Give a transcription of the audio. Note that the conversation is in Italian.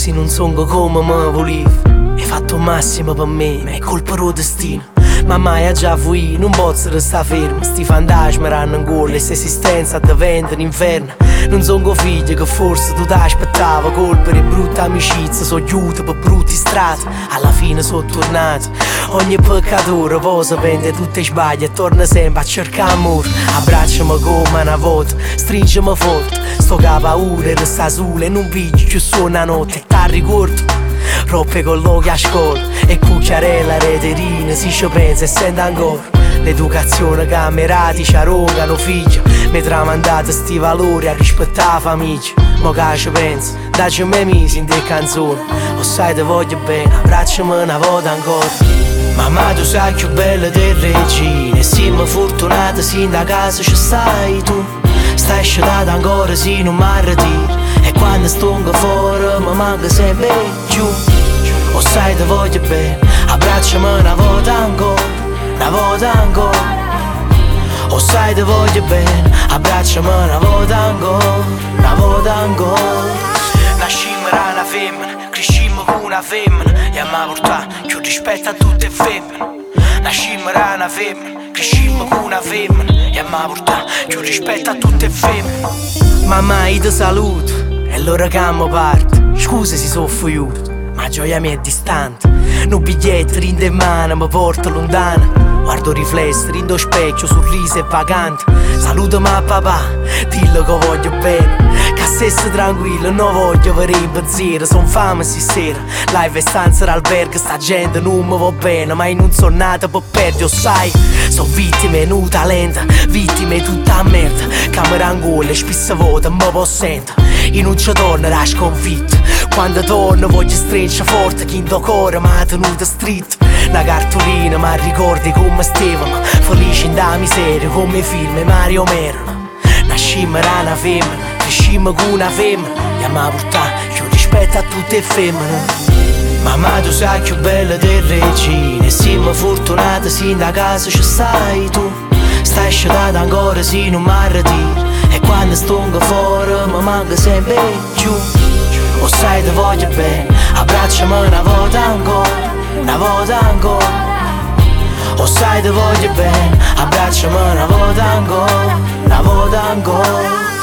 forse non sono come me volevo. Hai fatto il massimo per me, ma è colpa del destino. Ma mai già voi, non posso restare fermo. Sti fantasmi ranno in gola e l'esistenza diventa un inferno. Non sono figli che forse tu ti aspettava. Colpa di brutta amicizia, so aiuto per brutti strati. Alla fine sono tornato. Ogni peccatore poi si pente tutti i sbagli e torna sempre a cercare amore. Abbracciami come una volta, stringimi forte. Sto che paura e resta sola e non piglio più suona notte. Ti ricordo roppe colloqui a scuola e cucchiarella, reterina, si ci pensa e sente ancora. L'educazione camerati ci arrogano figli. Mi tramandate sti valori a rispettare la famiglia. Mo che ci penso, dacci me mesi in te canzoni. O sai te voglio bene, abbracciami una volta ancora. Mamma tu sei più bella del regine. E siamo fortunati sin da casa ci stai tu. Stai scegliendo ancora se non mi ritiro. E quando stongo fuori mi manca sempre giù. O sai te voglio bene, abbracciami una volta ancora, una volta ancora. O sai te voglio bene, abbracciami una volta ancora, una volta ancora. Nascimmo da una femmina, crescimmo con una femmina. E a me portare più rispetto a tutte le femmine. Nascimmo da una femmina, crescimmo con una femmina. E a me portare più rispetto a tutte le femmine. Mamma io ti saluto, e l'ora che mi parte. Scusa se soffro io, ma gioia mia è distante. Non biglietti, rinde in mano, mi porto lontano. Guardo riflessi, rindo specchio, sorriso e vagante. Salutami a papà, dillo che voglio bene. Che stesse tranquillo, non voglio avere in pensiero. Son fame stasera, live e stanza d'albergo. Sta gente non mi va bene, ma io non sono nata per perdere, sai. Sono vittime, non talento, vittime tutta merda. Camera in gola, spesso vuota, mi posso sentire. Io non ci torno da sconfitta. Quando torno voglio stringere forte chi in do cuore mi ha tenuto stretto. Una cartolina ma ricordi come stavamo, felici in da miseria come i film e Mario Merano. Nascimmo da una femmina, crescimmo con una femmina. E a me portare più rispetto a tutte le femmine. Mamma tu sei più bella del regine. E siamo fortunati sin da casa ci stai tu. Stai scegliendo ancora se non mi ritiro. E quando stongo fuori mi manca sempre giù. O sai te voglio bene, abbracciami una volta ancora, una volta ancora. O sai te voglio bene, abbracciami una volta ancora, una volta ancora.